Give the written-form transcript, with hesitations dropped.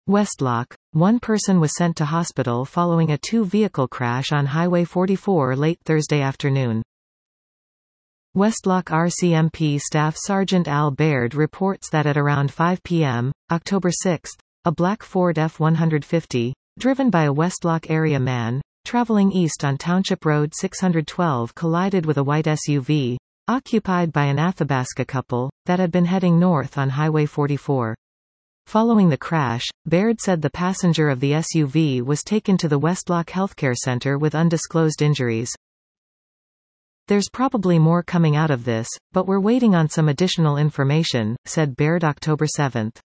Westlock. One person was sent to hospital following a two-vehicle crash on Highway 44 late Thursday afternoon. Westlock RCMP Staff Sergeant Al Baird reports that at around 5 p.m., October 6, a black Ford F-150, driven by a Westlock area man, traveling east on Township Road 612 collided with a white SUV, occupied by an Athabasca couple, that had been heading north on Highway 44. Following the crash, Baird said the passenger of the SUV was taken to the Westlock Healthcare Center with undisclosed injuries. There's probably more coming out of this, but we're waiting on some additional information, said Baird October 7.